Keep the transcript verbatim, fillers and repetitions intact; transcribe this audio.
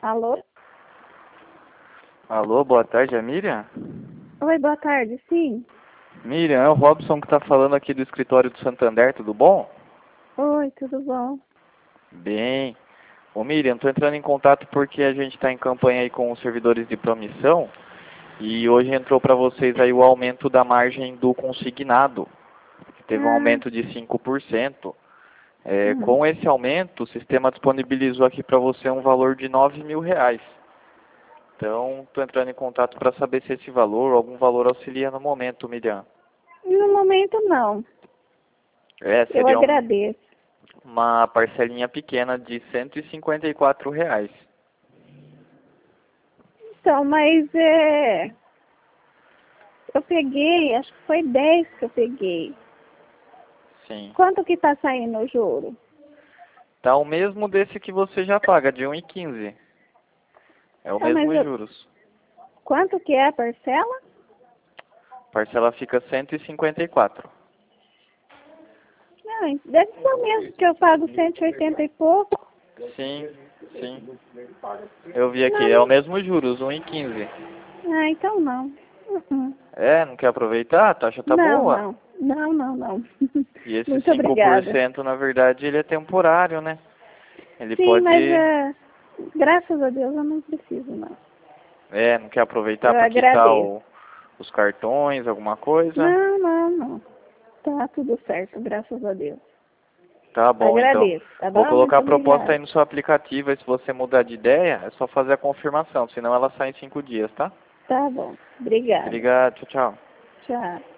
Alô? Alô, boa tarde, é a Miriam? Oi, boa tarde, sim. Miriam, é o Robson que está falando aqui do escritório do Santander, tudo bom? Oi, tudo bom? Bem. Ô Miriam, estou entrando em contato porque a gente está em campanha aí com os servidores de promissão e hoje entrou para vocês aí o aumento da margem do consignado, que teve um Ah, aumento de cinco por cento. É, uhum. com esse aumento, o sistema disponibilizou aqui para você um valor de nove mil reais. Então, estou entrando em contato para saber se esse valor, algum valor auxilia no momento, Miriam. No momento, não. É, Eu seria um, agradeço. uma parcelinha pequena de cento e cinquenta e quatro reais. Então, mas é... Eu peguei, acho que foi dez que eu peguei. Sim. Quanto que tá saindo o juro? Tá o mesmo desse que você já paga, de um e quinze. É o Ah, mas mesmo eu... juros. quanto que é a parcela? A parcela fica cento e cinquenta e quatro. Não, deve ser o mesmo que eu pago cento e oitenta e pouco. Sim, sim. Eu vi aqui, é o Não, mesmo juros, um e quinze. ah, então não. Uhum. É, não quer aproveitar? A taxa tá Não, boa. não. Não, não, não. E esse Muito cinco por obrigada. cento, na verdade, ele é temporário, né? Ele Sim, mas pode... é, graças a Deus eu não preciso, não. É, não quer aproveitar Eu para quitar agradeço. o, os cartões, alguma coisa? Não, não, não. Tá tudo certo, graças a Deus. Tá bom, então. Agradeço, tá Vou bom? colocar Muito a proposta obrigada. aí no seu aplicativo, e se você mudar de ideia, é só fazer a confirmação, senão ela sai em cinco dias, tá? Tá bom. Obrigada. Obrigado, tchau, tchau. Tchau.